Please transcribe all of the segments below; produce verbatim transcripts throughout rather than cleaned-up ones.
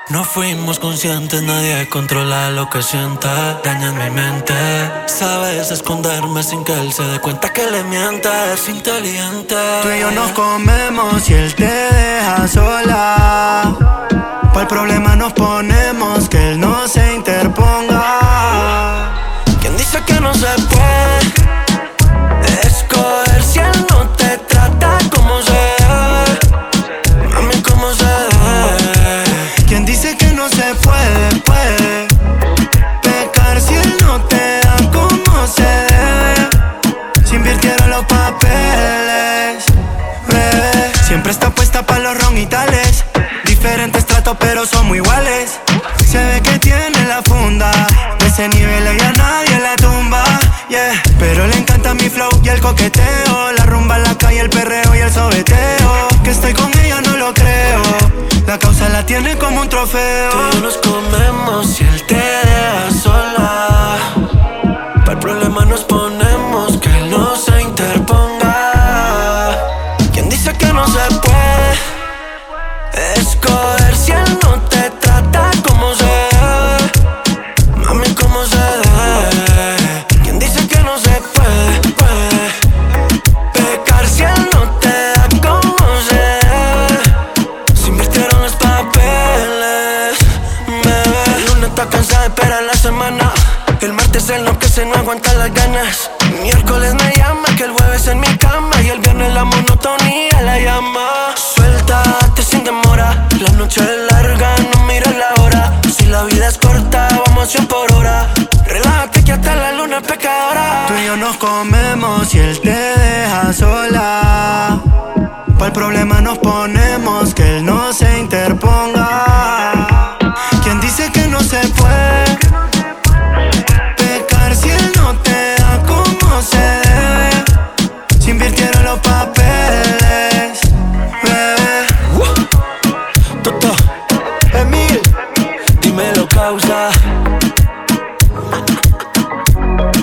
No fuimos conscientes, nadie controla lo que siente. Dañan mi mente. Sabes esconderme sin que él se dé cuenta que le mientes. Es inteligente. Tú y yo nos comemos y él te deja sola. Para el problema nos ponemos, que él no se interponga. ¿Quién dice que no se puede escoger si él no te trata como se debe? Mami, como se debe. ¿Quién dice que no se puede, puede pecar si él no te da como se debe? Se invirtieron los papeles, bebé. Siempre está puesta pa' los ron y tales. Diferentes tratos pero somos iguales. Se ve que tiene la funda. De ese nivel ella nadie la tumba, yeah. Pero le encanta mi flow y el coqueteo. La rumba en la calle, el perreo y el sobeteo. Que estoy con ella no lo creo. La causa la tiene como un trofeo. Tú y yo nos comemos y él te deja sola. Para el problema nos ponemos, que él no se interponga. ¿Quién dice que no se puede escoger si él no te trata como se debe? Mami, como se debe. ¿Quién dice que no se puede, puede pecar si él no te da como se debe? Se invirtieron los papeles, bebé. El lunes está cansada de esperar la semana. El martes él no que se no aguanta las ganas. Miércoles me llama, que el jueves en mi cama. Y el viernes la monotonía la llama. Suéltate sin demora. La noche es larga, no mires la hora. Si la vida es corta, vamos a cien por hora. Relájate que hasta la luna es pecadora. Tú y yo nos comemos y él te deja sola. Pa' el problema nos ponemos, que él no se interponga. ¿Quién dice que no se puede pecar si él no te da como se debe? Se invirtieron los papeles, bebé. uh. Toto, Emil, dímelo causa.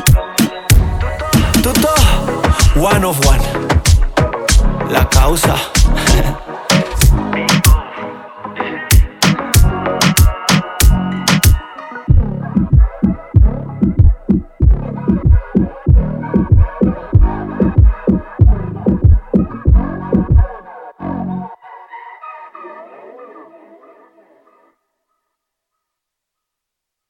Toto, one of one. La causa.